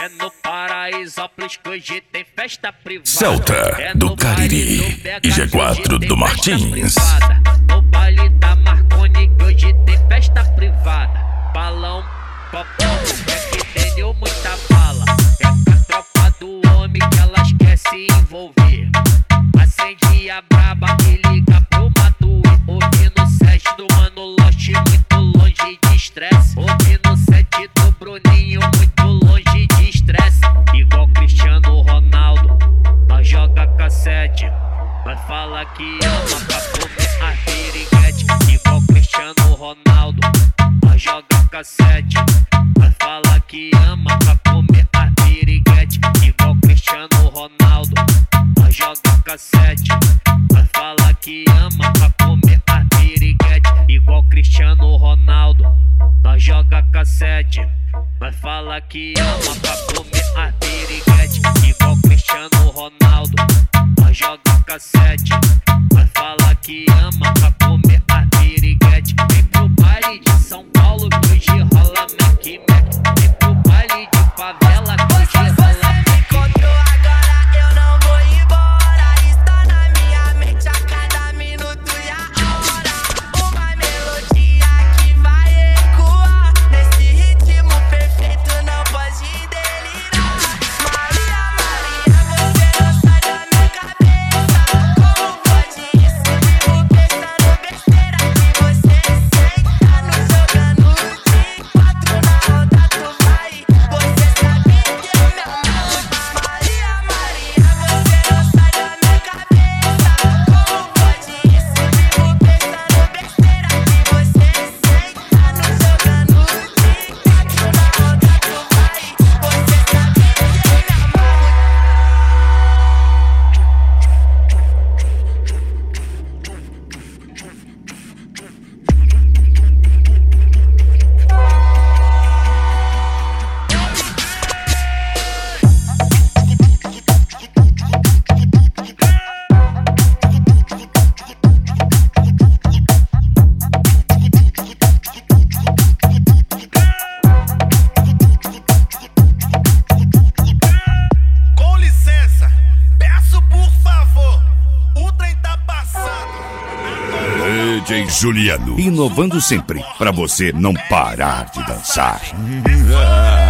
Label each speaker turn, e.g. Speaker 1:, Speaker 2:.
Speaker 1: É no Paraisópolis que hoje tem festa privada.
Speaker 2: Celta do Cariri e G4 do Martins.
Speaker 1: No baile da Marconi que hoje tem festa privada. Balão, popão, é que tem muita bala. É com a tropa do homem que elas quer se envolver. Acende a braba e liga pro Matuê. Ouvindo o set do Mano Lost, muito longe de estresse. Ouvindo o set do Bruninho, muito longe de estresse. Igual Cristiano Ronaldo, nós joga cassete. Nós fala que ama pra comer a piriguete. Igual Cristiano Ronaldo, nós joga cassete. Nós fala que ama pra comer a piriguete. Igual Cristiano Ronaldo, nós joga cassete. Nós fala que ama pra comer a piriguete. Igual Cristiano Ronaldo, nós joga cassete. Nós fala que ama pra comer a piriguete. Igual Cristiano Ronaldo, nós joga cassete. Nós fala que ama pra comer a piriguete. Vem pro baile de São Paulo que hoje rola Mac Mac. Vem pro baile de favela que hoje rola Mac Mac.
Speaker 2: DJ Juliano, inovando sempre, pra você não parar de dançar.